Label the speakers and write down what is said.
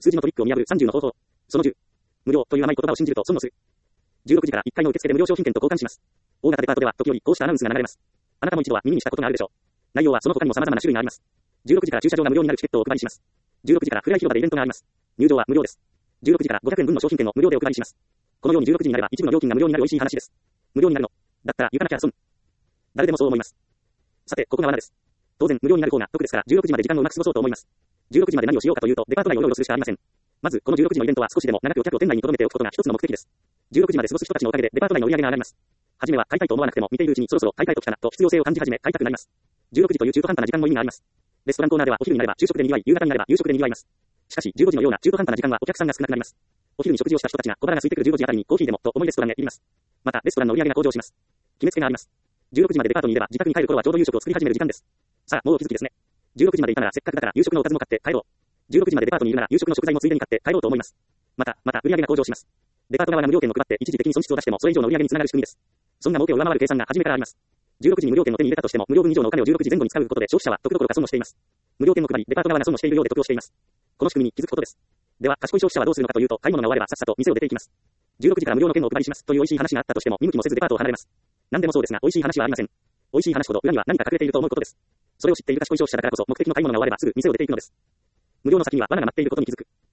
Speaker 1: 数字のトリックを見破る30の方法。その10。無料という甘い言葉を信じると損をする。16時から1回の受付で無料商品券と交換します。大型デパートでは時折こうしたアナウンスが流れます。あなたも一度は耳にしたことがあるでしょう。内容はその他にも様々な種類があります。16時から駐車場が無料になるチケットをお配りします。16時からフライ広場でイベントがあります。入場は無料です。16時から500円分の商品券を無料でお配りします。このように16時になれば一部の料金が無料になる美味しい話です。無料になるの。だったら行かなきゃ損。誰でもそう思います。さて、ここが罠です。当然無料になる方が得ですから16時まで時間をうまく過ごそうと思います。16時まで何をしようかというとデパート内をうろうろするしかありません。まずこの16時のイベントは少しでも長くお客を店内に留めておくことが一つの目的です。16時まで過ごす人たちのおかげでデパート内の売り上げが上がります。はじめは買いたいと思わなくても見ているうちにそろそろ買いたいときたなと必要性を感じ始め買いたくなります。16時という中途半端な時間も意味があります。レストランコーナーではお昼になれば昼食で賑わい、夕方になれば夕食で賑わいます。しかし15時のような中途半端な時間はお客さんが少なくなります。お昼に食事をした人たちが小腹が空いてくる15時あたりにコーヒーでもと思いレストランへ行きます。またレストランの売り上げが向上します。決めつけがあります。16時までデパートにいれば自宅に帰る頃はちょうど夕食を作り始める時間です。さあもうお気づきですね。16時までいたならせっかくだから夕食のおかずも買って帰ろう。16時までデパートにいるなら夕食の食材もついでに買って帰ろうと思います。また売り上げが向上します。デパート側が無料券を配って一時的に損失を出してもそれ以上の売り上げにつながる仕組みです。そんな儲けを上回る計算が初めからあります。16時に無料券を手に入れたとしても無料分以上のお金を16時前後に使うことで消費者は得どころか損をしています。無料券を配りデパート側が損をしているようで得をしています。この仕組みに気づくことです。では賢い消費者はどうするのかというと買い物が終わればさっさと店を出ていきます。16時から無料の券をお配りしますという美味しい話があったとしても見向きもせずデパートを離れます。何でもそうですが美味しい話はありません。美味しい話ほど裏には何か隠れていると思うことです。それを知っている賢い消費者だからこそ目的の買い物が終わればすぐ店を出ていくのです。無料の先には罠が待っていることに気づく。